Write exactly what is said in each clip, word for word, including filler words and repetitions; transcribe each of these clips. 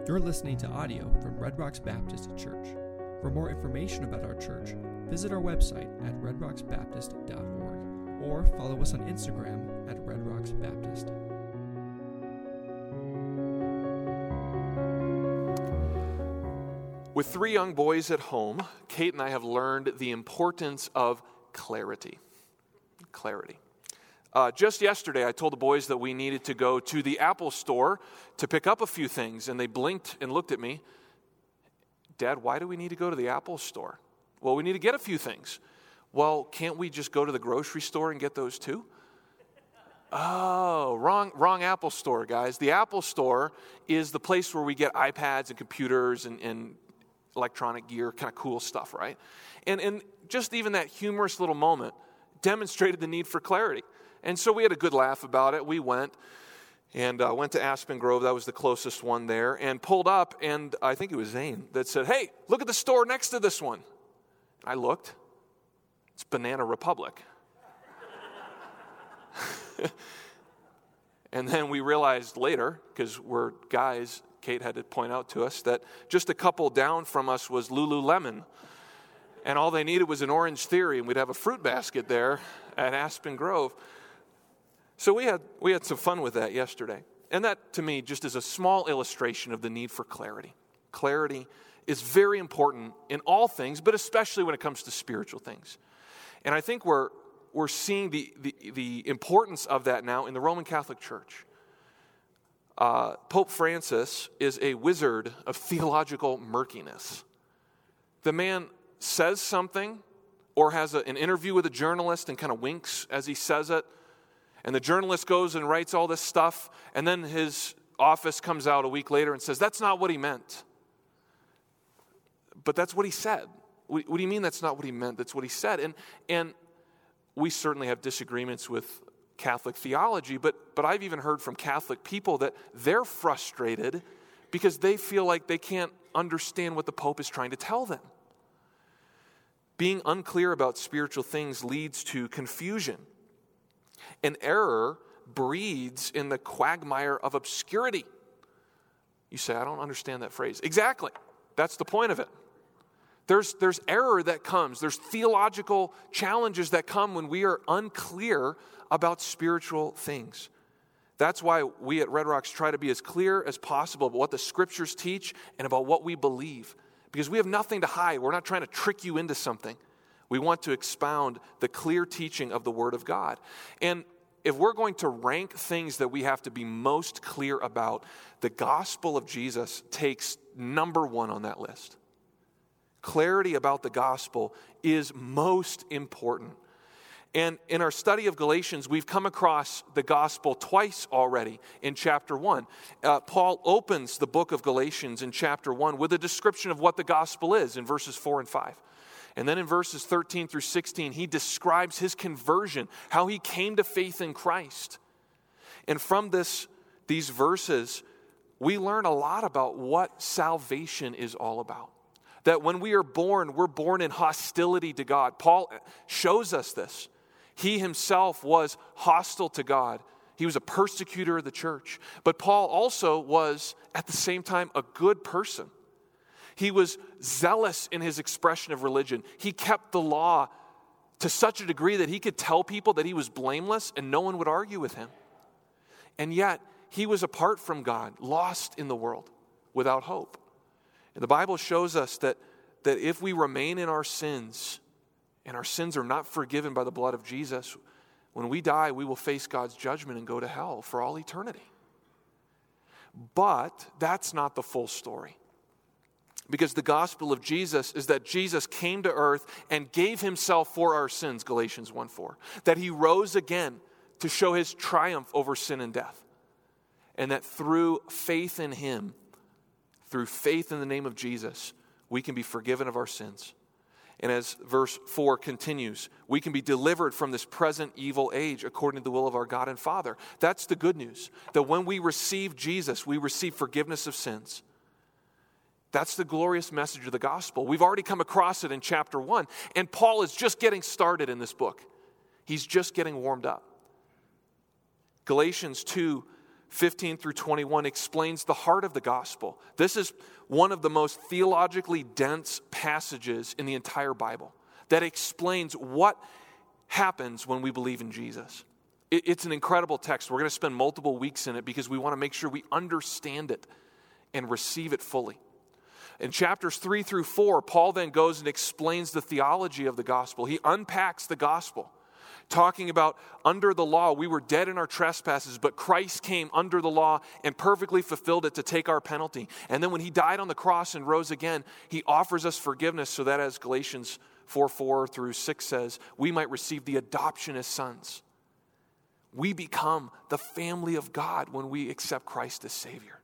You're listening to audio from Red Rocks Baptist Church. For more information about our church, visit our website at red rocks baptist dot org or follow us on Instagram at red rocks baptist. With three young boys at home, Kate and I have learned the importance of clarity. Clarity. Uh, just yesterday, I told the boys that we needed to go to the Apple store to pick up a few things, and they blinked and looked at me. Dad, why do we need to go to the Apple store? Well, we need to get a few things. Well, can't we just go to the grocery store and get those too? Oh, wrong, wrong Apple store, guys. The Apple store is the place where we get iPads and computers and, and electronic gear, kind of cool stuff, right? And, and just even that humorous little moment demonstrated the need for clarity. And so we had a good laugh about it. We went and uh, went to Aspen Grove. That was the closest one there. And pulled up, and I think it was Zane that said, hey, look at the store next to this one. I looked. It's Banana Republic. And then we realized later, because we're guys, Kate had to point out to us, that just a couple down from us was Lululemon. And all they needed was an Orange Theory, and we'd have a fruit basket there at Aspen Grove. So we had we had some fun with that yesterday. And that, to me, just is a small illustration of the need for clarity. Clarity is very important in all things, but especially when it comes to spiritual things. And I think we're we're seeing the, the, the importance of that now in the Roman Catholic Church. Uh, Pope Francis is a wizard of theological murkiness. The man says something or has a, an interview with a journalist and kind of winks as he says it. And the journalist goes and writes all this stuff, and then his office comes out a week later and says, that's not what he meant. But that's what he said. What, what do you mean that's not what he meant? That's what he said. And and we certainly have disagreements with Catholic theology, but, but I've even heard from Catholic people that they're frustrated because they feel like they can't understand what the Pope is trying to tell them. Being unclear about spiritual things leads to confusion. And error breeds in the quagmire of obscurity. You say, I don't understand that phrase. Exactly. That's the point of it. There's, there's error that comes. There's theological challenges that come when we are unclear about spiritual things. That's why we at Red Rocks try to be as clear as possible about what the Scriptures teach and about what we believe. Because we have nothing to hide. We're not trying to trick you into something. We want to expound the clear teaching of the Word of God. And if we're going to rank things that we have to be most clear about, the gospel of Jesus takes number one on that list. Clarity about the gospel is most important. And in our study of Galatians, we've come across the gospel twice already in chapter one. Uh, Paul opens the book of Galatians in chapter one with a description of what the gospel is in verses four and five. And then in verses thirteen through sixteen, he describes his conversion, how he came to faith in Christ. And from this, these verses, we learn a lot about what salvation is all about. That when we are born, we're born in hostility to God. Paul shows us this. He himself was hostile to God. He was a persecutor of the church. But Paul also was, at the same time, a good person. He was zealous in his expression of religion. He kept the law to such a degree that he could tell people that he was blameless and no one would argue with him. And yet, he was apart from God, lost in the world, without hope. And the Bible shows us that, that if we remain in our sins, and our sins are not forgiven by the blood of Jesus, when we die, we will face God's judgment and go to hell for all eternity. But that's not the full story. Because the gospel of Jesus is that Jesus came to earth and gave himself for our sins, Galatians one four. That he rose again to show his triumph over sin and death. And that through faith in him, through faith in the name of Jesus, we can be forgiven of our sins. And as verse four continues, we can be delivered from this present evil age according to the will of our God and Father. That's the good news. That when we receive Jesus, we receive forgiveness of sins. That's the glorious message of the gospel. We've already come across it in chapter one, and Paul is just getting started in this book. He's just getting warmed up. Galatians two fifteen through twenty-one, explains the heart of the gospel. This is one of the most theologically dense passages in the entire Bible that explains what happens when we believe in Jesus. It's an incredible text. We're going to spend multiple weeks in it because we want to make sure we understand it and receive it fully. In chapters three through four, Paul then goes and explains the theology of the gospel. He unpacks the gospel, talking about under the law, we were dead in our trespasses, but Christ came under the law and perfectly fulfilled it to take our penalty. And then when he died on the cross and rose again, he offers us forgiveness so that, as Galatians four four through six says, we might receive the adoption as sons. We become the family of God when we accept Christ as Savior.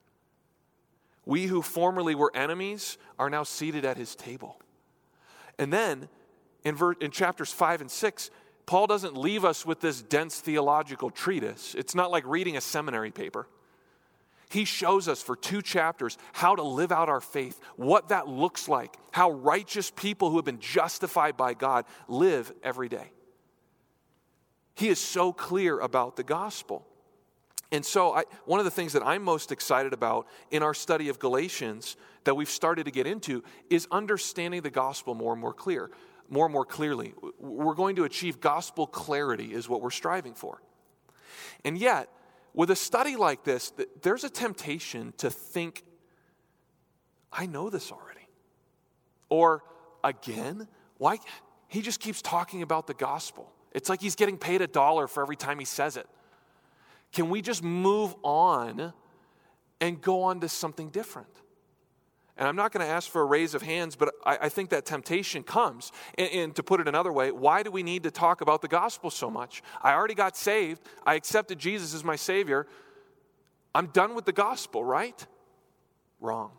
We who formerly were enemies are now seated at his table. And then in, ver- in chapters five and six, Paul doesn't leave us with this dense theological treatise. It's not like reading a seminary paper. He shows us for two chapters how to live out our faith, what that looks like, how righteous people who have been justified by God live every day. He is so clear about the gospel. And so I, one of the things that I'm most excited about in our study of Galatians that we've started to get into is understanding the gospel more and more clear, more and more clearly. We're going to achieve gospel clarity is what we're striving for. And yet, with a study like this, there's a temptation to think, I know this already. Or, again, why? He just keeps talking about the gospel. It's like he's getting paid a dollar for every time he says it. Can we just move on and go on to something different? And I'm not going to ask for a raise of hands, but I, I think that temptation comes. And, and to put it another way, why do we need to talk about the gospel so much? I already got saved. I accepted Jesus as my Savior. I'm done with the gospel, right? Wrong.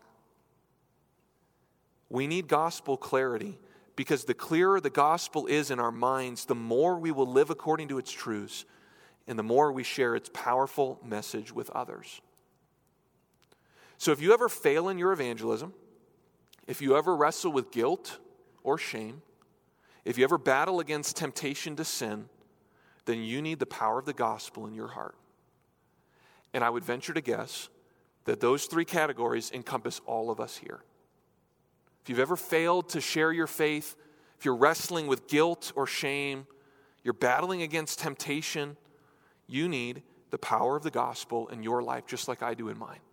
We need gospel clarity because the clearer the gospel is in our minds, the more we will live according to its truths and the more we share its powerful message with others. So if you ever fail in your evangelism, if you ever wrestle with guilt or shame, if you ever battle against temptation to sin, then you need the power of the gospel in your heart. And I would venture to guess that those three categories encompass all of us here. If you've ever failed to share your faith, if you're wrestling with guilt or shame, you're battling against temptation, you need the power of the gospel in your life just like I do in mine.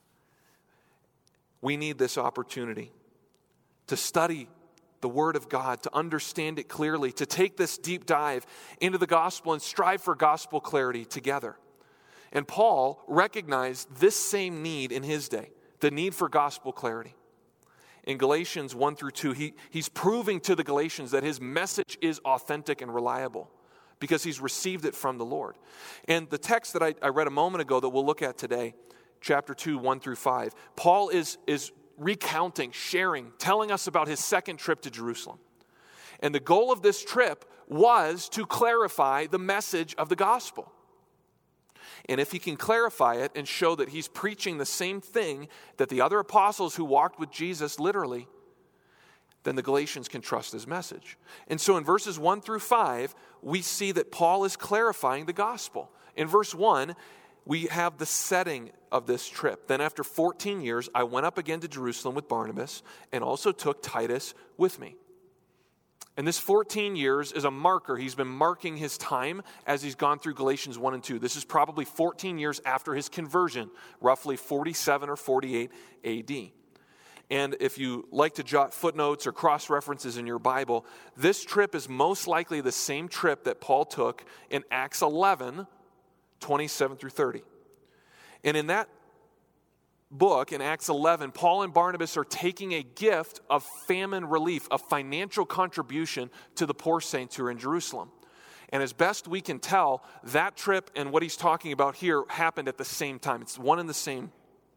We need this opportunity to study the Word of God, to understand it clearly, to take this deep dive into the gospel and strive for gospel clarity together. And Paul recognized this same need in his day, the need for gospel clarity. In Galatians one through two, he, he's proving to the Galatians that his message is authentic and reliable because he's received it from the Lord. And the text that I, I read a moment ago that we'll look at today, chapter two, one through five, Paul is, is recounting, sharing, telling us about his second trip to Jerusalem. And the goal of this trip was to clarify the message of the gospel. And if he can clarify it and show that he's preaching the same thing that the other apostles who walked with Jesus literally, then the Galatians can trust his message. And so in verses one through five, we see that Paul is clarifying the gospel. In verse one, we have the setting of this trip. Then after fourteen years, I went up again to Jerusalem with Barnabas and also took Titus with me. And this fourteen years is a marker. He's been marking his time as he's gone through Galatians one and two. This is probably fourteen years after his conversion, roughly forty-seven or forty-eight A D. And if you like to jot footnotes or cross-references in your Bible, this trip is most likely the same trip that Paul took in Acts eleven, twenty-seven through thirty. And in that book, in Acts eleven, Paul and Barnabas are taking a gift of famine relief, a financial contribution to the poor saints who are in Jerusalem. And as best we can tell, that trip and what he's talking about here happened at the same time. It's one and the same.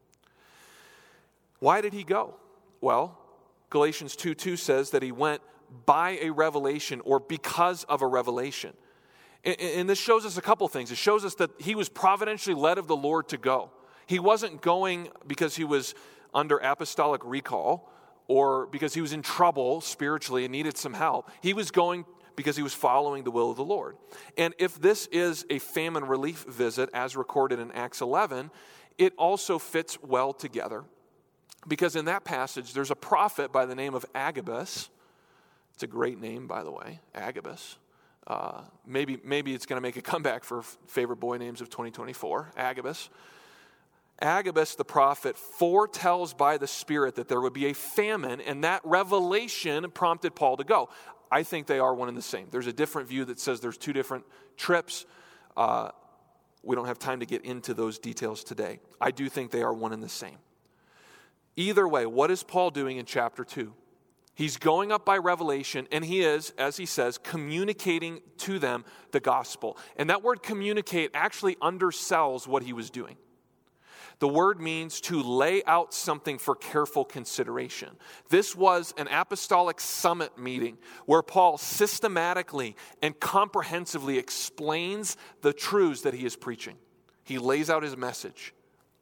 Why did he go? Well, Galatians two two says that he went by a revelation or because of a revelation. And this shows us a couple things. It shows us that he was providentially led of the Lord to go. He wasn't going because he was under apostolic recall or because he was in trouble spiritually and needed some help. He was going because he was following the will of the Lord. And if this is a famine relief visit as recorded in Acts eleven, it also fits well together. Because in that passage, there's a prophet by the name of Agabus. It's a great name, by the way, Agabus. Uh, maybe, maybe it's going to make a comeback for favorite boy names of twenty twenty-four, Agabus. Agabus the prophet foretells by the Spirit that there would be a famine, and that revelation prompted Paul to go. I think they are one and the same. There's a different view that says there's two different trips. Uh, we don't have time to get into those details today. I do think they are one and the same. Either way, what is Paul doing in chapter two? He's going up by revelation, and he is, as he says, communicating to them the gospel. And that word communicate actually undersells what he was doing. The word means to lay out something for careful consideration. This was an apostolic summit meeting where Paul systematically and comprehensively explains the truths that he is preaching. He lays out his message.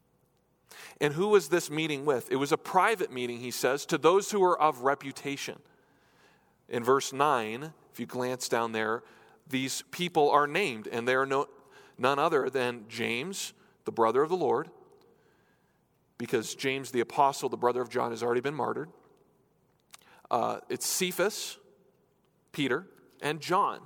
And who was this meeting with? It was a private meeting, he says, to those who were of reputation. In verse nine, if you glance down there, these people are named, and they are no, none other than James, the brother of the Lord, because James the apostle, the brother of John, has already been martyred. Uh, it's Cephas, Peter, and John.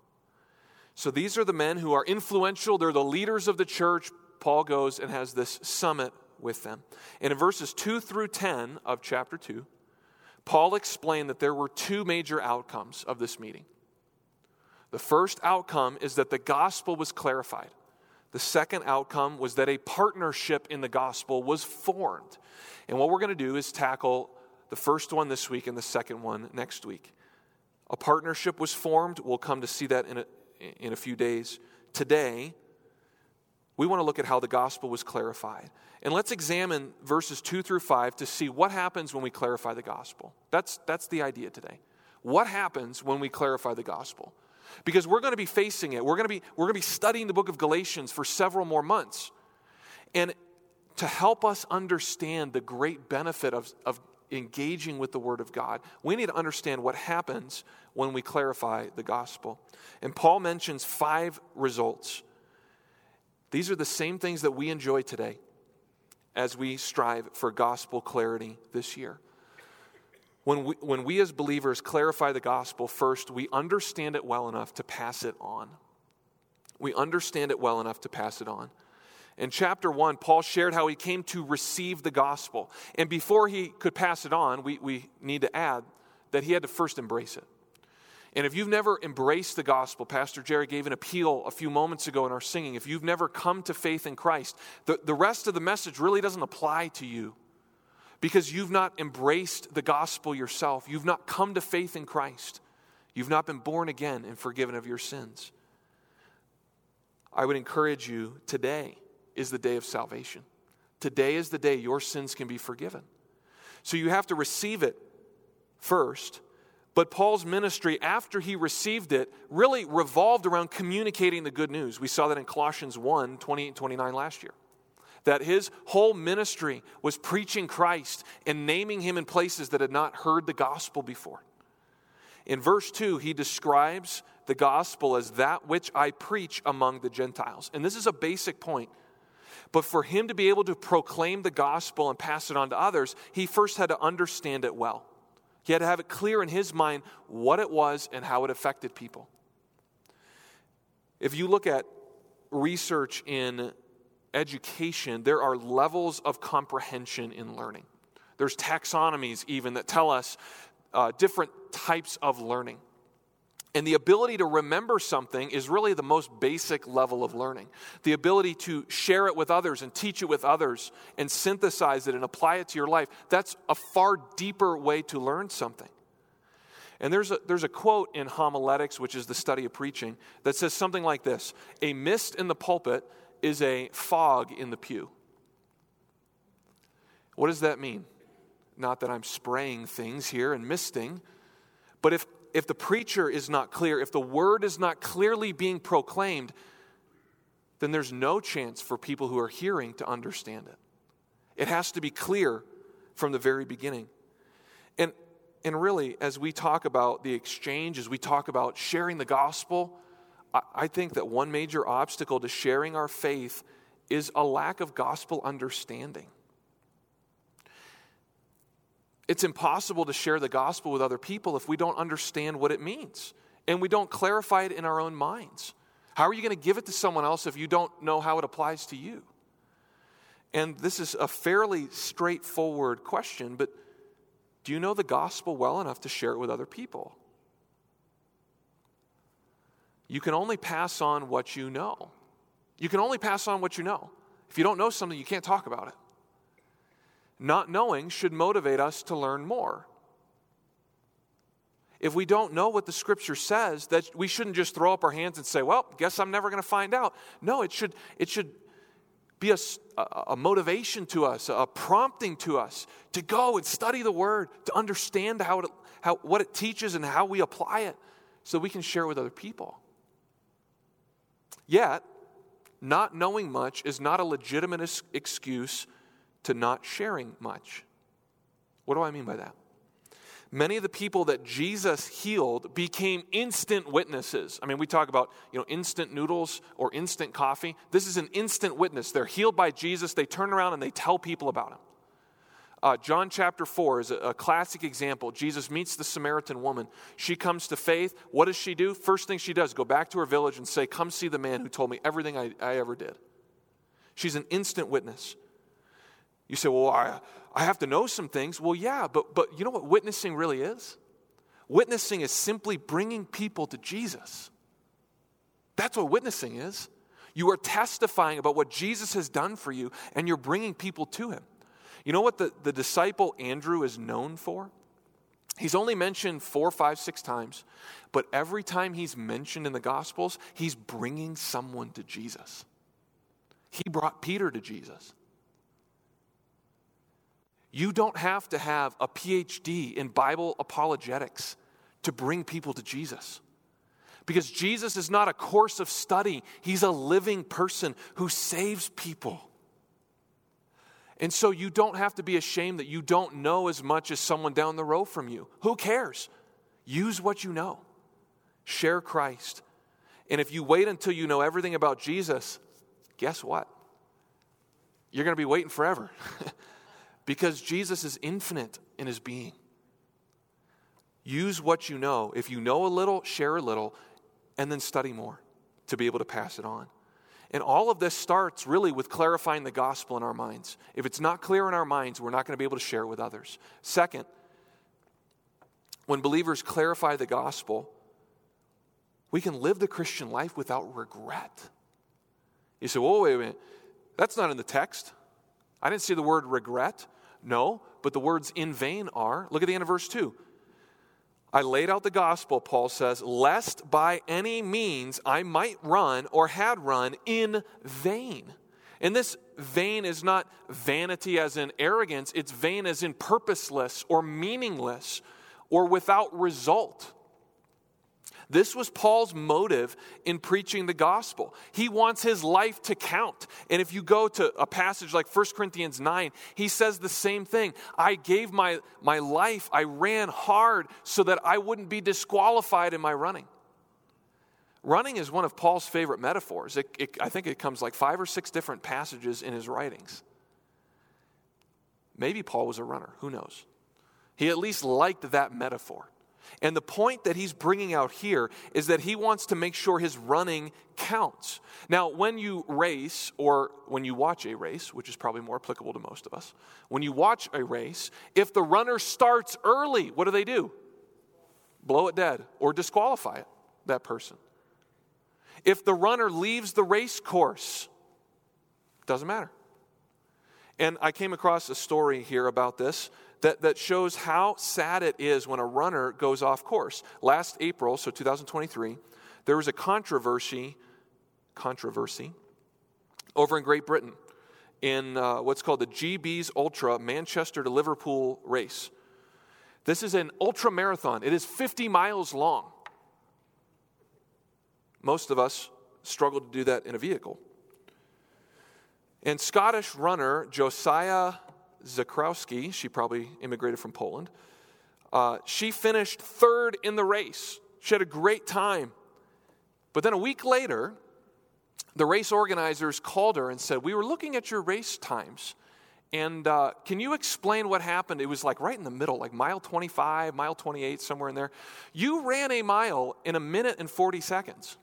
So these are the men who are influential. They're the leaders of the church. Paul goes and has this summit with them. And in verses two through ten of chapter two, Paul explained that there were two major outcomes of this meeting. The first outcome is that the gospel was clarified. The second outcome was that a partnership in the gospel was formed. And what we're going to do is tackle the first one this week and the second one next week. A partnership was formed. We'll come to see that in a, in a few days. Today, we want to look at how the gospel was clarified. And let's examine verses two through five to see what happens when we clarify the gospel. That's, that's the idea today. What happens when we clarify the gospel? Because we're going to be facing it. We're going to be, we're going to be studying the book of Galatians for several more months. And to help us understand the great benefit of, of engaging with the Word of God, we need to understand what happens when we clarify the gospel. And Paul mentions five results. These are the same things that we enjoy today as we strive for gospel clarity this year. When we, when we as believers clarify the gospel, first, we understand it well enough to pass it on. We understand it well enough to pass it on. In chapter one, Paul shared how he came to receive the gospel. And before he could pass it on, we, we need to add that he had to first embrace it. And if you've never embraced the gospel, Pastor Jerry gave an appeal a few moments ago in our singing. If you've never come to faith in Christ, the, the rest of the message really doesn't apply to you because you've not embraced the gospel yourself. You've not come to faith in Christ. You've not been born again and forgiven of your sins. I would encourage you, today is the day of salvation. Today is the day your sins can be forgiven. So you have to receive it first. But Paul's ministry, after he received it, really revolved around communicating the good news. We saw that in Colossians one, twenty-eight and twenty-nine last year. That his whole ministry was preaching Christ and naming him in places that had not heard the gospel before. In verse two, he describes the gospel as that which I preach among the Gentiles. And this is a basic point. But for him to be able to proclaim the gospel and pass it on to others, he first had to understand it well. He had to have it clear in his mind what it was and how it affected people. If you look at research in education, there are levels of comprehension in learning. There's taxonomies even that tell us uh, different types of learning. And the ability to remember something is really the most basic level of learning. The ability to share it with others and teach it with others and synthesize it and apply it to your life, that's a far deeper way to learn something. And there's a, there's a quote in homiletics, which is the study of preaching, that says something like this: a mist in the pulpit is a fog in the pew. What does that mean? Not that I'm spraying things here and misting, but if If the preacher is not clear, if the word is not clearly being proclaimed, then there's no chance for people who are hearing to understand it. It has to be clear from the very beginning. And, and really, as we talk about the exchange, as we talk about sharing the gospel, I, I think that one major obstacle to sharing our faith is a lack of gospel understanding. It's impossible to share the gospel with other people if we don't understand what it means and we don't clarify it in our own minds. How are you going to give it to someone else if you don't know how it applies to you? And this is a fairly straightforward question, but do you know the gospel well enough to share it with other people? You can only pass on what you know. You can only pass on what you know. If you don't know something, you can't talk about it. Not knowing should motivate us to learn more. If we don't know what the Scripture says, that we shouldn't just throw up our hands and say, well, guess I'm never going to find out. No, it should, it should be a, a motivation to us, a prompting to us to go and study the Word, to understand how it, how, what it teaches and how we apply it so we can share it with other people. Yet, not knowing much is not a legitimate excuse to not sharing much. What do I mean by that? Many of the people that Jesus healed became instant witnesses. I mean, we talk about, you know, instant noodles or instant coffee. This is an instant witness. They're healed by Jesus. They turn around and they tell people about him. Uh, John chapter four is a, a classic example. Jesus meets the Samaritan woman. She comes to faith. What does she do? First thing she does, go back to her village and say, come see the man who told me everything I, I ever did. She's an instant witness. You say, well, I, I have to know some things. Well, yeah, but, but you know what witnessing really is? Witnessing is simply bringing people to Jesus. That's what witnessing is. You are testifying about what Jesus has done for you, and you're bringing people to him. You know what the, the disciple Andrew is known for? He's only mentioned four, five, six times, but every time he's mentioned in the Gospels, he's bringing someone to Jesus. He brought Peter to Jesus. You don't have to have a P H D in Bible apologetics to bring people to Jesus. Because Jesus is not a course of study. He's a living person who saves people. And so you don't have to be ashamed that you don't know as much as someone down the road from you. Who cares? Use what you know. Share Christ. And if you wait until you know everything about Jesus, guess what? You're going to be waiting forever. Because Jesus is infinite in his being. Use what you know. If you know a little, share a little, and then study more to be able to pass it on. And all of this starts really with clarifying the gospel in our minds. If it's not clear in our minds, we're not going to be able to share it with others. Second, when believers clarify the gospel, we can live the Christian life without regret. You say, well, wait a minute. That's not in the text. I didn't see the word regret. No, but the words in vain are. Look at the end of verse two. I laid out the gospel, Paul says, lest by any means I might run or had run in vain. And this vain is not vanity as in arrogance. It's vain as in purposeless or meaningless or without result. This was Paul's motive in preaching the gospel. He wants his life to count. And if you go to a passage like First Corinthians nine, he says the same thing. I gave my, my life, I ran hard so that I wouldn't be disqualified in my running. Running is one of Paul's favorite metaphors. It, it, I think it comes like five or six different passages in his writings. Maybe Paul was a runner. Who knows? He at least liked that metaphor. And the point that he's bringing out here is that he wants to make sure his running counts. Now, when you race, or when you watch a race, which is probably more applicable to most of us, when you watch a race, if the runner starts early, what do they do? Blow it dead or disqualify it, that person. If the runner leaves the race course, doesn't matter. And I came across a story here about this. That, that shows how sad it is when a runner goes off course. Last April, so two thousand twenty-three, there was a controversy, controversy over in Great Britain in uh, what's called the G B's Ultra Manchester to Liverpool race. This is an ultra marathon. It is fifty miles long. Most of us struggle to do that in a vehicle. And Scottish runner Josiah Zakrowski, she probably immigrated from Poland, Uh, she finished third in the race. She had a great time. But then a week later, the race organizers called her and said, we were looking at your race times. And uh, can you explain what happened? It was like right in the middle, like mile twenty-five, mile twenty-eight, somewhere in there. You ran a mile in a minute and forty seconds.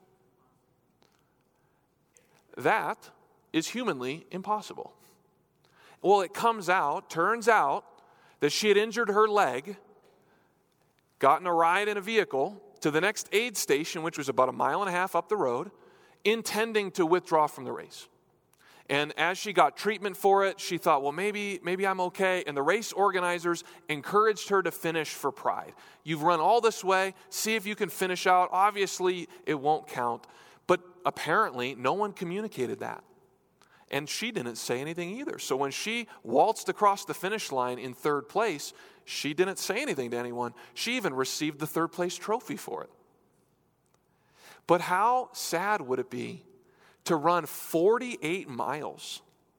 That is humanly impossible. Well, it comes out, turns out, that she had injured her leg, gotten a ride in a vehicle to the next aid station, which was about a mile and a half up the road, intending to withdraw from the race. And as she got treatment for it, she thought, well, maybe, maybe I'm okay. And the race organizers encouraged her to finish for pride. You've run all this way. See if you can finish out. Obviously, it won't count. But apparently, no one communicated that. And she didn't say anything either. So when she waltzed across the finish line in third place, she didn't say anything to anyone. She even received the third place trophy for it. But how sad would it be to run forty-eight miles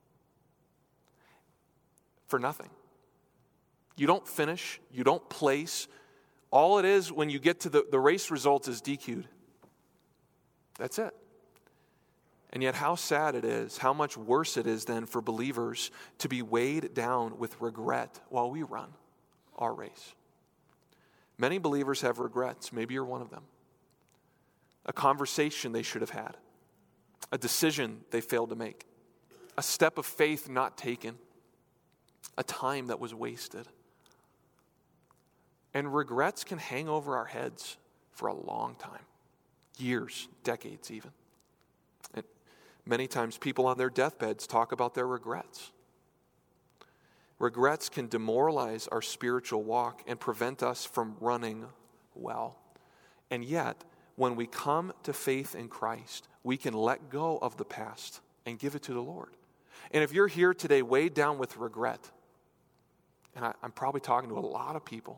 for nothing? You don't finish. You don't place. All it is when you get to the, the race results is D Q'd. That's it. And yet how sad it is, how much worse it is then for believers to be weighed down with regret while we run our race. Many believers have regrets. Maybe you're one of them. A conversation they should have had. A decision they failed to make. A step of faith not taken. A time that was wasted. And regrets can hang over our heads for a long time. Years, decades even. And many times people on their deathbeds talk about their regrets. Regrets can demoralize our spiritual walk and prevent us from running well. And yet, when we come to faith in Christ, we can let go of the past and give it to the Lord. And if you're here today weighed down with regret, and I, I'm probably talking to a lot of people,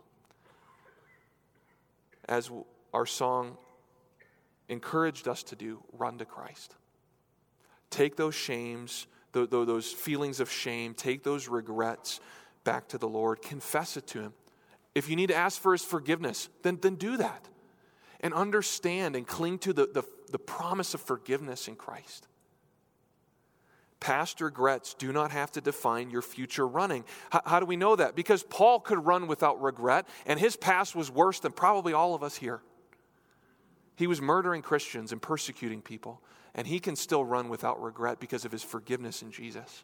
as our song encouraged us to do, run to Christ. Take those shames, those feelings of shame, take those regrets back to the Lord. Confess it to Him. If you need to ask for His forgiveness, then, then do that. And understand and cling to the, the, the promise of forgiveness in Christ. Past regrets do not have to define your future running. How, how do we know that? Because Paul could run without regret, and his past was worse than probably all of us here. He was murdering Christians and persecuting people, and he can still run without regret because of his forgiveness in Jesus.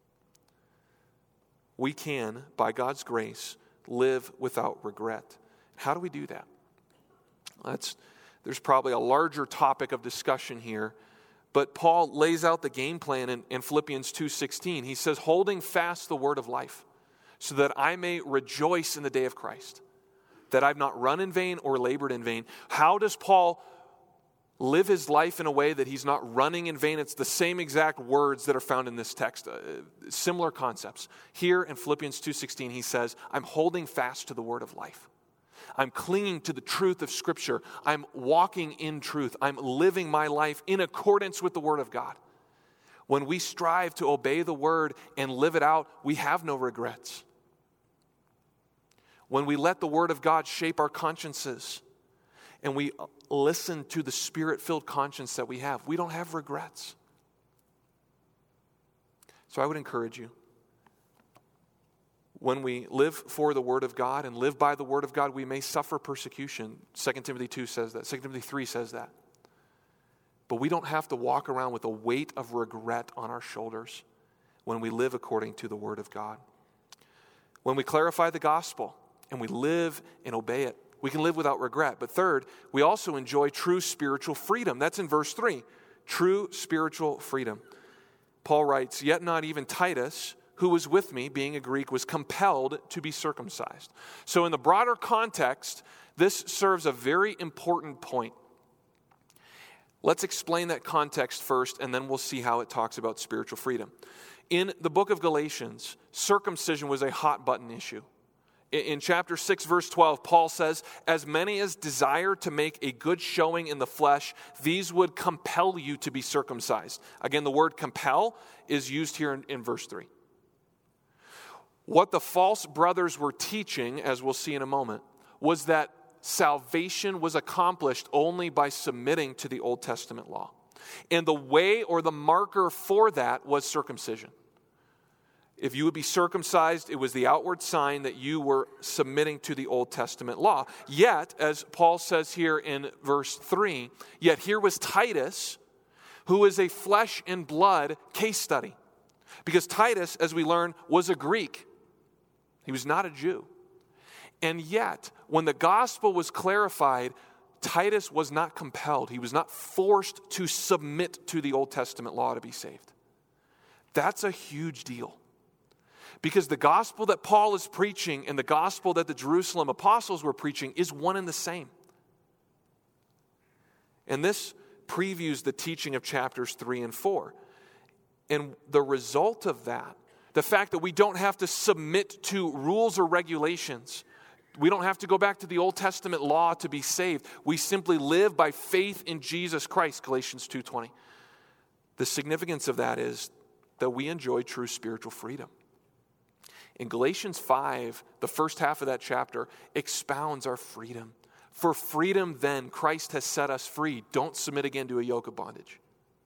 We can, by God's grace, live without regret. How do we do that? That's, there's probably a larger topic of discussion here, but Paul lays out the game plan in, in Philippians two sixteen. He says, holding fast the word of life, so that I may rejoice in the day of Christ, that I've not run in vain or labored in vain. How does Paul live his life in a way that he's not running in vain? It's the same exact words that are found in this text, uh, similar concepts. Here in Philippians two sixteen, he says, I'm holding fast to the word of life. I'm clinging to the truth of Scripture. I'm walking in truth. I'm living my life in accordance with the Word of God. When we strive to obey the Word and live it out, we have no regrets. When we let the Word of God shape our consciences and we listen to the Spirit-filled conscience that we have, we don't have regrets. So I would encourage you, when we live for the Word of God and live by the Word of God, we may suffer persecution. Second Timothy two says that. Second Timothy three says that. But we don't have to walk around with a weight of regret on our shoulders when we live according to the Word of God. When we clarify the gospel and we live and obey it, we can live without regret. But third, we also enjoy true spiritual freedom. That's in verse three. True spiritual freedom. Paul writes, yet not even Titus, who was with me, being a Greek, was compelled to be circumcised. So in the broader context, this serves a very important point. Let's explain that context first, and then we'll see how it talks about spiritual freedom. In the book of Galatians, circumcision was a hot button issue. In chapter six, verse twelve, Paul says, as many as desire to make a good showing in the flesh, these would compel you to be circumcised. Again, the word compel is used here in, in verse three. What the false brothers were teaching, as we'll see in a moment, was that salvation was accomplished only by submitting to the Old Testament law. And the way or the marker for that was circumcision. If you would be circumcised, it was the outward sign that you were submitting to the Old Testament law. Yet, as Paul says here in verse three, yet here was Titus, who is a flesh and blood case study. Because Titus, as we learn, was a Greek. He was not a Jew. And yet, when the gospel was clarified, Titus was not compelled. He was not forced to submit to the Old Testament law to be saved. That's a huge deal. Because the gospel that Paul is preaching and the gospel that the Jerusalem apostles were preaching is one and the same. And this previews the teaching of chapters three and four. And the result of that, the fact that we don't have to submit to rules or regulations, we don't have to go back to the Old Testament law to be saved. We simply live by faith in Jesus Christ, Galatians two twenty. The significance of that is that we enjoy true spiritual freedom. In Galatians five, the first half of that chapter expounds our freedom. For freedom, then, Christ has set us free. Don't submit again to a yoke of bondage.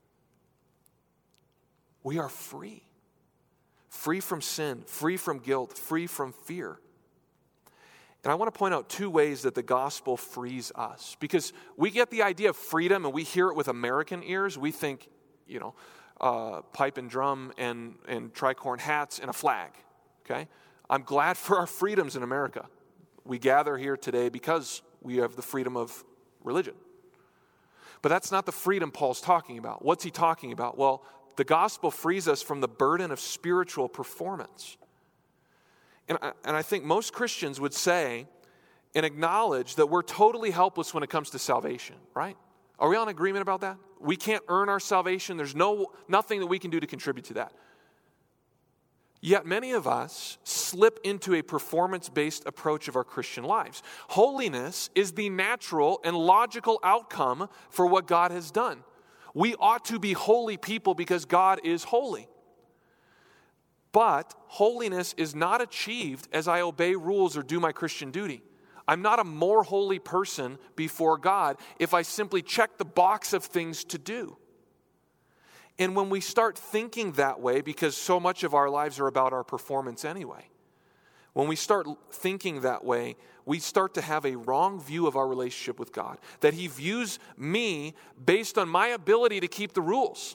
We are free. Free from sin, free from guilt, free from fear. And I want to point out two ways that the gospel frees us. Because we get the idea of freedom and we hear it with American ears. We think, you know, uh, pipe and drum and, and tricorn hats and a flag. Okay? I'm glad for our freedoms in America. We gather here today because we have the freedom of religion. But that's not the freedom Paul's talking about. What's he talking about? Well, the gospel frees us from the burden of spiritual performance. And I, and I think most Christians would say and acknowledge that we're totally helpless when it comes to salvation, right? Are we all in agreement about that? We can't earn our salvation. There's no nothing that we can do to contribute to that. Yet many of us slip into a performance-based approach of our Christian lives. Holiness is the natural and logical outcome for what God has done. We ought to be holy people because God is holy. But holiness is not achieved as I obey rules or do my Christian duty. I'm not a more holy person before God if I simply check the box of things to do. And when we start thinking that way, because so much of our lives are about our performance anyway, when we start thinking that way, we start to have a wrong view of our relationship with God. That He views me based on my ability to keep the rules.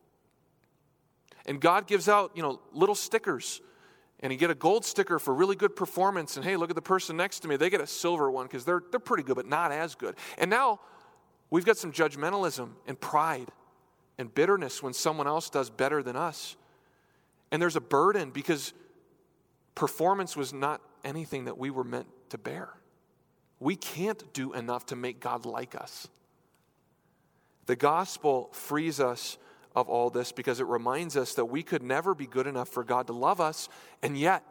And God gives out, you know, little stickers. And you get a gold sticker for really good performance. And hey, look at the person next to me. They get a silver one because they're, they're pretty good, but not as good. And now we've got some judgmentalism and pride and bitterness when someone else does better than us. And there's a burden because performance was not anything that we were meant to bear. We can't do enough to make God like us. The gospel frees us of all this because it reminds us that we could never be good enough for God to love us, and yet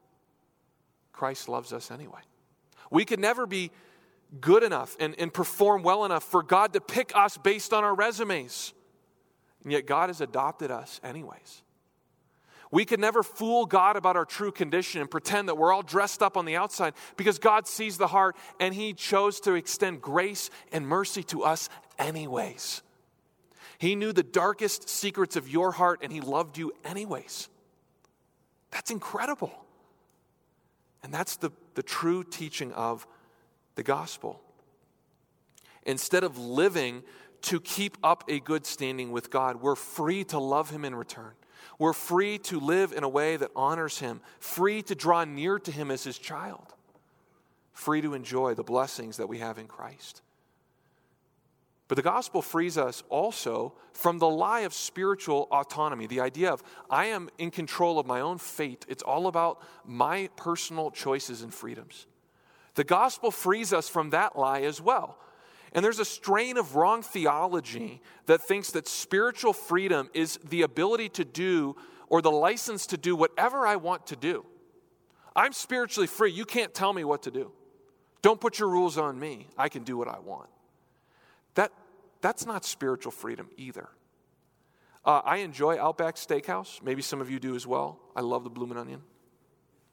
Christ loves us anyway. We could never be good enough and, and perform well enough for God to pick us based on our resumes, and yet God has adopted us anyways. We could never fool God about our true condition and pretend that we're all dressed up on the outside because God sees the heart and He chose to extend grace and mercy to us anyways. He knew the darkest secrets of your heart and He loved you anyways. That's incredible. And that's the, the true teaching of the gospel. Instead of living to keep up a good standing with God, we're free to love Him in return. We're free to live in a way that honors Him, free to draw near to Him as His child, free to enjoy the blessings that we have in Christ. But the gospel frees us also from the lie of spiritual autonomy, the idea of I am in control of my own fate. It's all about my personal choices and freedoms. The gospel frees us from that lie as well. And there's a strain of wrong theology that thinks that spiritual freedom is the ability to do or the license to do whatever I want to do. I'm spiritually free. You can't tell me what to do. Don't put your rules on me. I can do what I want. That, that's not spiritual freedom either. Uh, I enjoy Outback Steakhouse. Maybe some of you do as well. I love the bloomin' onion.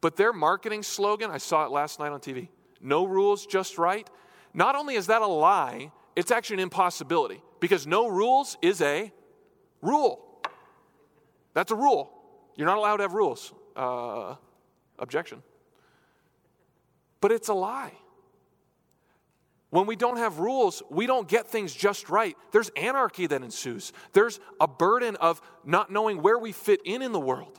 But their marketing slogan, I saw it last night on T V, no rules, just right. Not only is that a lie, it's actually an impossibility because no rules is a rule. That's a rule. You're not allowed to have rules. Uh, objection. But it's a lie. When we don't have rules, we don't get things just right. There's anarchy that ensues. There's a burden of not knowing where we fit in in the world.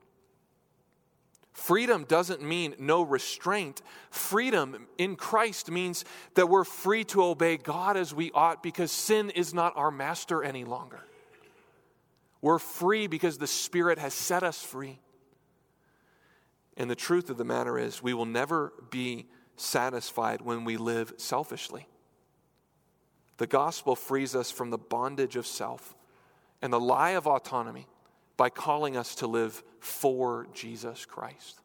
Freedom doesn't mean no restraint. Freedom in Christ means that we're free to obey God as we ought because sin is not our master any longer. We're free because the Spirit has set us free. And the truth of the matter is we will never be satisfied when we live selfishly. The gospel frees us from the bondage of self and the lie of autonomy by calling us to live for Jesus Christ.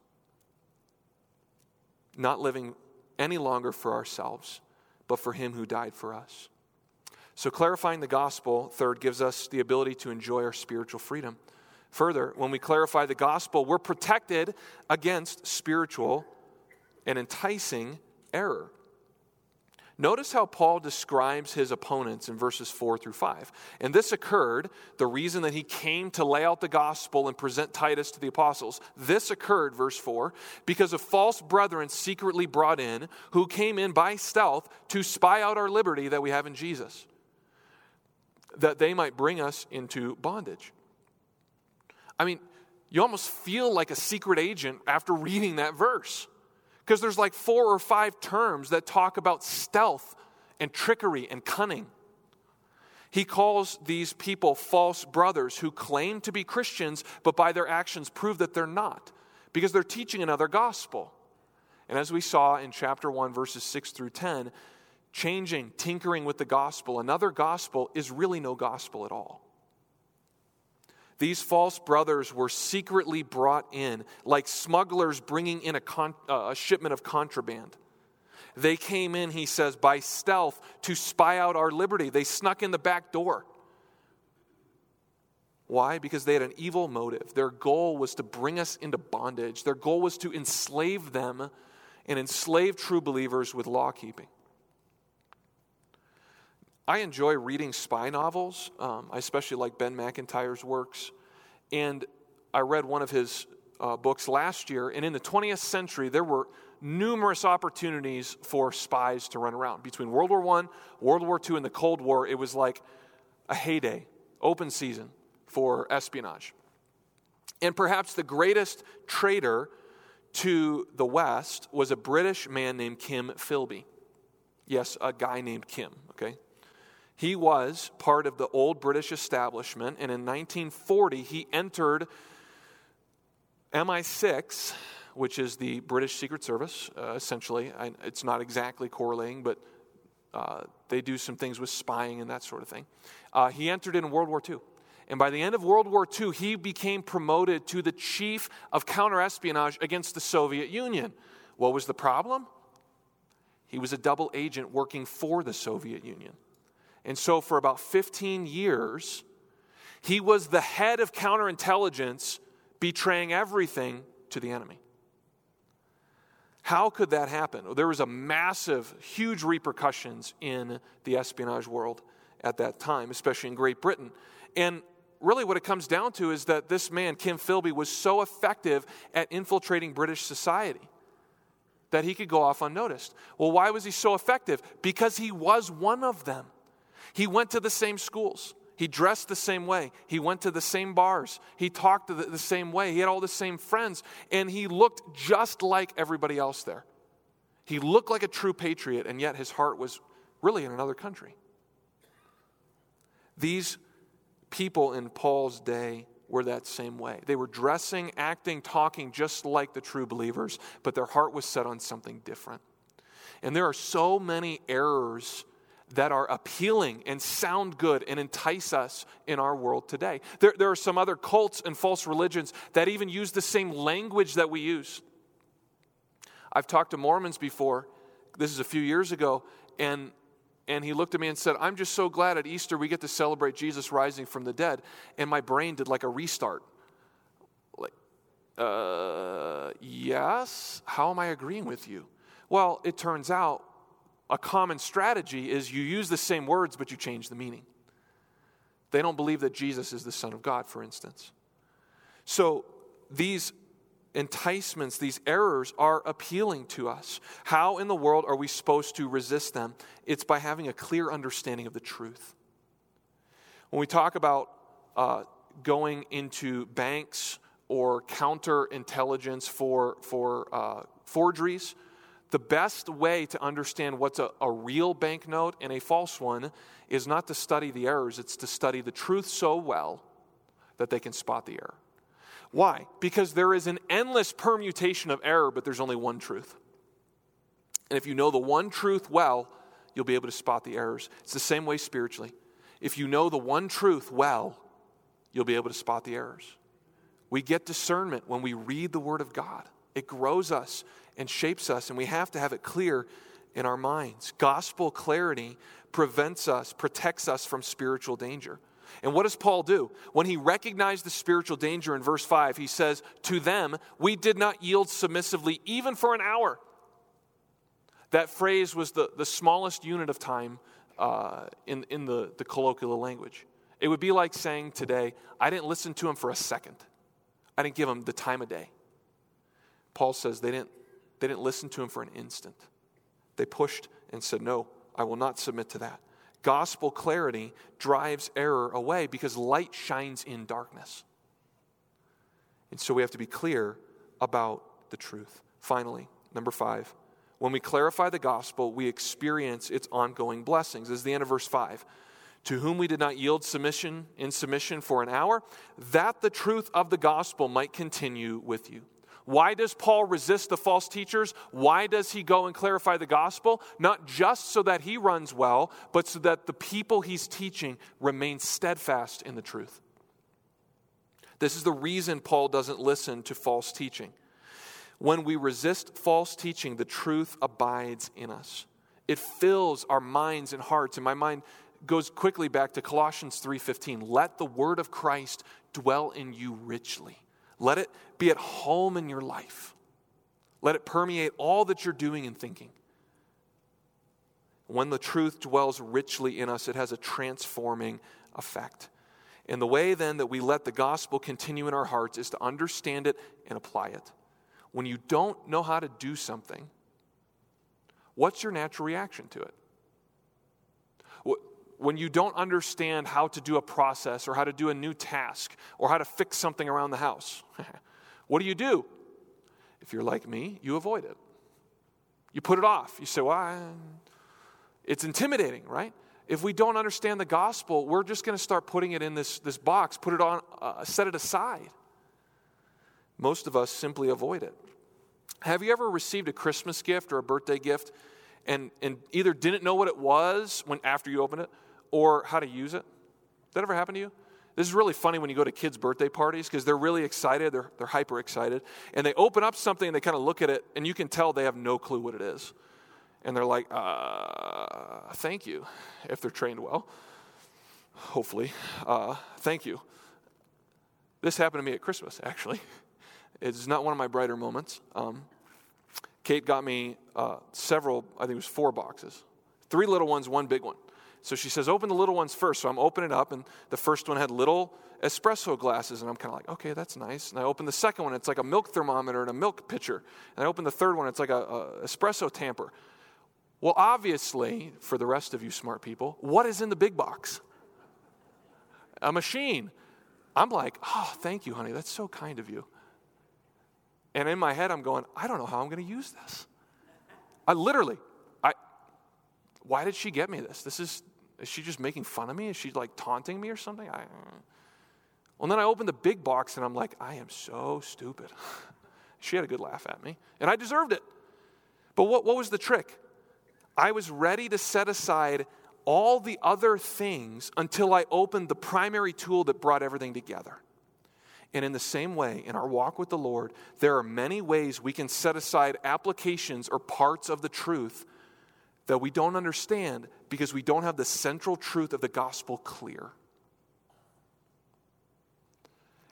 Not living any longer for ourselves, but for Him who died for us. So clarifying the gospel, third, gives us the ability to enjoy our spiritual freedom. Further, when we clarify the gospel, we're protected against spiritual and enticing error. Notice how Paul describes his opponents in verses four through five. And this occurred, the reason that he came to lay out the gospel and present Titus to the apostles. This occurred, verse four, because of false brethren secretly brought in, who came in by stealth to spy out our liberty that we have in Jesus, that they might bring us into bondage. I mean, you almost feel like a secret agent after reading that verse. Because there's like four or five terms that talk about stealth and trickery and cunning. He calls these people false brothers who claim to be Christians, but by their actions prove that they're not, because they're teaching another gospel. And as we saw in chapter one, verses six through ten, changing, tinkering with the gospel, another gospel is really no gospel at all. These false brothers were secretly brought in, like smugglers bringing in a, con- uh, a shipment of contraband. They came in, he says, by stealth to spy out our liberty. They snuck in the back door. Why? Because they had an evil motive. Their goal was to bring us into bondage. Their goal was to enslave them and enslave true believers with law keeping. I enjoy reading spy novels. Um, I especially like Ben McIntyre's works. And I read one of his uh, books last year. And in the twentieth century, there were numerous opportunities for spies to run around. Between World War One, World War Two, and the Cold War, it was like a heyday, open season for espionage. And perhaps the greatest traitor to the West was a British man named Kim Philby. Yes, a guy named Kim, okay? He was part of the old British establishment, and in nineteen forty, he entered M I six, which is the British Secret Service, uh, essentially. I, it's not exactly correlating, but uh, they do some things with spying and that sort of thing. Uh, he entered in World War Two. And by the end of World War Two, he became promoted to the chief of counterespionage against the Soviet Union. What was the problem? He was a double agent working for the Soviet Union. And so for about fifteen years, he was the head of counterintelligence, betraying everything to the enemy. How could that happen? Well, there was a massive, huge repercussions in the espionage world at that time, especially in Great Britain. And really what it comes down to is that this man, Kim Philby, was so effective at infiltrating British society that he could go off unnoticed. Well, why was he so effective? Because he was one of them. He went to the same schools. He dressed the same way. He went to the same bars. He talked the, the same way. He had all the same friends. And he looked just like everybody else there. He looked like a true patriot, and yet his heart was really in another country. These people in Paul's day were that same way. They were dressing, acting, talking just like the true believers, but their heart was set on something different. And there are so many errors that are appealing and sound good and entice us in our world today. There, there are some other cults and false religions that even use the same language that we use. I've talked to Mormons before. This is a few years ago, and and he looked at me and said, "I'm just so glad at Easter we get to celebrate Jesus rising from the dead." And my brain did like a restart. Like, uh, yeah. yes, how am I agreeing with you? Well, it turns out a common strategy is you use the same words, but you change the meaning. They don't believe that Jesus is the Son of God, for instance. So these enticements, these errors are appealing to us. How in the world are we supposed to resist them? It's by having a clear understanding of the truth. When we talk about uh, going into banks or counterintelligence for, for uh, forgeries, the best way to understand what's a, a real banknote and a false one is not to study the errors, it's to study the truth so well that they can spot the error. Why? Because there is an endless permutation of error, but there's only one truth. And if you know the one truth well, you'll be able to spot the errors. It's the same way spiritually. If you know the one truth well, you'll be able to spot the errors. We get discernment when we read the Word of God. It grows us and shapes us, and we have to have it clear in our minds. Gospel clarity prevents us, protects us from spiritual danger. And what does Paul do? When he recognized the spiritual danger in verse five, he says, to them, we did not yield submissively even for an hour. That phrase was the, the smallest unit of time uh, in, in the, the colloquial language. It would be like saying today, I didn't listen to him for a second. I didn't give him the time of day. Paul says they didn't, they didn't listen to him for an instant. They pushed and said, no, I will not submit to that. Gospel clarity drives error away because light shines in darkness. And so we have to be clear about the truth. Finally, number five, when we clarify the gospel, we experience its ongoing blessings. This is the end of verse five. To whom we did not yield submission in submission for an hour, that the truth of the gospel might continue with you. Why does Paul resist the false teachers? Why does he go and clarify the gospel? Not just so that he runs well, but so that the people he's teaching remain steadfast in the truth. This is the reason Paul doesn't listen to false teaching. When we resist false teaching, the truth abides in us. It fills our minds and hearts. And my mind goes quickly back to Colossians three fifteen. Let the word of Christ dwell in you richly. Let it be at home in your life. Let it permeate all that you're doing and thinking. When the truth dwells richly in us, it has a transforming effect. And the way then that we let the gospel continue in our hearts is to understand it and apply it. When you don't know how to do something, what's your natural reaction to it? When you don't understand how to do a process or how to do a new task or how to fix something around the house, what do you do? If you're like me, you avoid it. You put it off. You say, well, I... it's intimidating, right? If we don't understand the gospel, we're just going to start putting it in this, this box, put it on, uh, set it aside. Most of us simply avoid it. Have you ever received a Christmas gift or a birthday gift and, and either didn't know what it was when after you opened it, or how to use it? Did that ever happen to you? This is really funny when you go to kids' birthday parties because they're really excited, they're, they're hyper excited, and they open up something and they kind of look at it and you can tell they have no clue what it is. And they're like, uh, thank you, if they're trained well, hopefully. Uh, thank you. This happened to me at Christmas, actually. It's not one of my brighter moments. Um, Kate got me uh, several, I think it was four boxes. Three little ones, one big one. So she says, open the little ones first. So I'm opening it up, and the first one had little espresso glasses, and I'm kind of like, okay, that's nice. And I open the second one, it's like a milk thermometer and a milk pitcher. And I open the third one, it's like a, a espresso tamper. Well, obviously, for the rest of you smart people, what is in the big box? A machine. I'm like, oh, thank you, honey. That's so kind of you. And in my head, I'm going, I don't know how I'm going to use this. I literally, I, why did she get me this? This is, is she just making fun of me? Is she like taunting me or something? I, well, then I opened the big box and I'm like, I am so stupid. She had a good laugh at me and I deserved it. But what, what was the trick? I was ready to set aside all the other things until I opened the primary tool that brought everything together. And in the same way, in our walk with the Lord, there are many ways we can set aside applications or parts of the truth that we don't understand because we don't have the central truth of the gospel clear.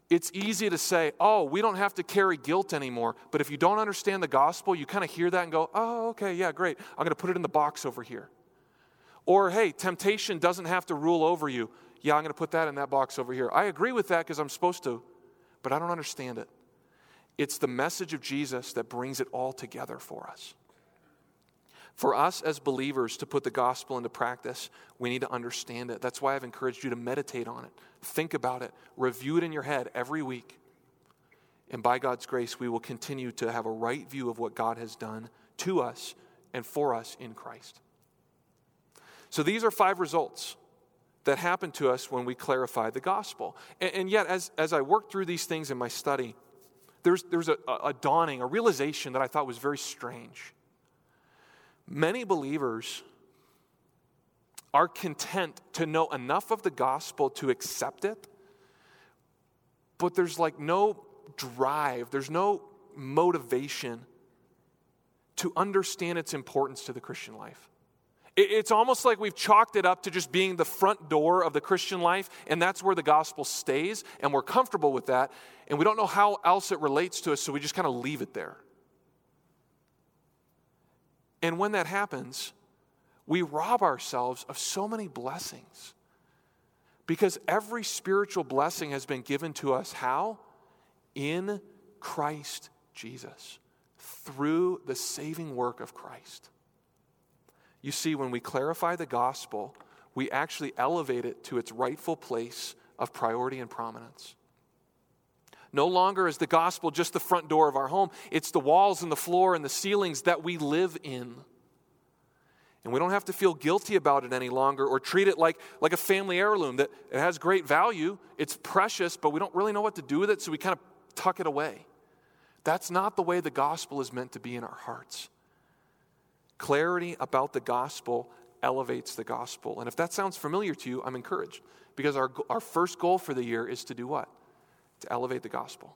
it's easy to say, oh, we don't have to carry guilt anymore. But if you don't understand the gospel, you kind of hear that and go, oh, okay, yeah, great. I'm going to put it in the box over here. Or, hey, temptation doesn't have to rule over you. Yeah, I'm going to put that in that box over here. I agree with that because I'm supposed to, but I don't understand it. It's the message of Jesus that brings it all together for us. For us as believers to put the gospel into practice, we need to understand it. That's why I've encouraged you to meditate on it, think about it, review it in your head every week. And by God's grace, we will continue to have a right view of what God has done to us and for us in Christ. So these are five results that happen to us when we clarify the gospel. And, and yet, as, as I worked through these things in my study, there's, there's a, a dawning, a realization that I thought was very strange. Many believers are content to know enough of the gospel to accept it, but there's like no drive, there's no motivation to understand its importance to the Christian life. It's almost like we've chalked it up to just being the front door of the Christian life, and that's where the gospel stays, and we're comfortable with that, and we don't know how else it relates to us, so we just kind of leave it there. And when that happens, we rob ourselves of so many blessings. Because every spiritual blessing has been given to us how? In Christ Jesus. Through the saving work of Christ. You see, when we clarify the gospel, we actually elevate it to its rightful place of priority and prominence. No longer is the gospel just the front door of our home. It's the walls and the floor and the ceilings that we live in. And we don't have to feel guilty about it any longer or treat it like, like a family heirloom that it has great value. It's precious, but we don't really know what to do with it, so we kind of tuck it away. That's not the way the gospel is meant to be in our hearts. Clarity about the gospel elevates the gospel. And if that sounds familiar to you, I'm encouraged. Because our, our first goal for the year is to do what? To elevate the gospel.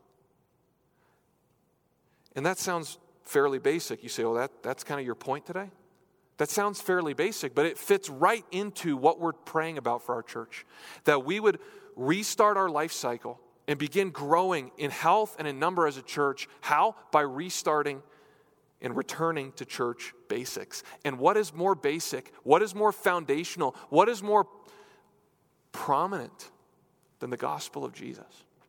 And that sounds fairly basic. You say, oh, that, that's kind of your point today? That sounds fairly basic, but it fits right into what we're praying about for our church. That we would restart our life cycle and begin growing in health and in number as a church. How? By restarting and returning to church basics. And what is more basic? What is more foundational? What is more prominent than the gospel of Jesus?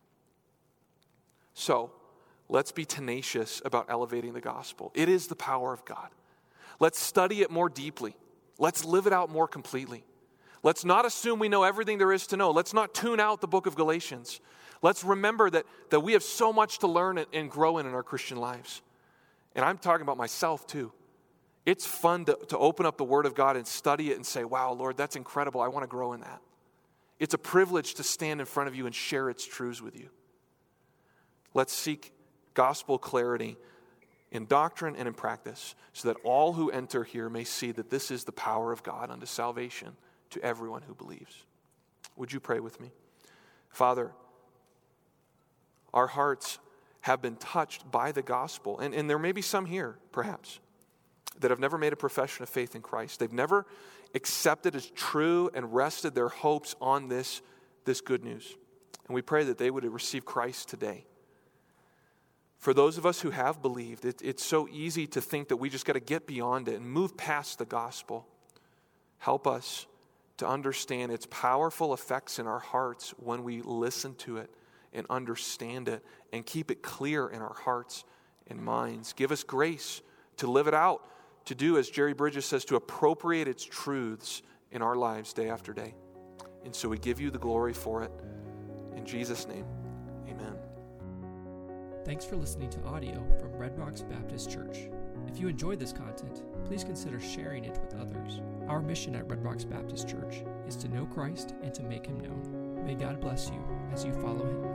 So, let's be tenacious about elevating the gospel. It is the power of God. Let's study it more deeply. Let's live it out more completely. Let's not assume we know everything there is to know. Let's not tune out the book of Galatians. Let's remember that, that we have so much to learn and grow in in our Christian lives. And I'm talking about myself too. It's fun to, to open up the Word of God and study it and say, wow, Lord, that's incredible. I want to grow in that. It's a privilege to stand in front of you and share its truths with you. Let's seek gospel clarity in doctrine and in practice so that all who enter here may see that this is the power of God unto salvation to everyone who believes. Would you pray with me? Father, our hearts have been touched by the gospel. And, and there may be some here, perhaps, that have never made a profession of faith in Christ. They've never accepted as true and rested their hopes on this, this good news. And we pray that they would receive Christ today. For those of us who have believed, it, it's so easy to think that we just got to get beyond it and move past the gospel. Help us to understand its powerful effects in our hearts when we listen to it and understand it and keep it clear in our hearts and minds. Give us grace to live it out, to do, as Jerry Bridges says, to appropriate its truths in our lives day after day. And so we give you the glory for it. In Jesus' name, amen. Thanks for listening to audio from Red Rocks Baptist Church. If you enjoyed this content, please consider sharing it with others. Our mission at Red Rocks Baptist Church is to know Christ and to make Him known. May God bless you as you follow Him.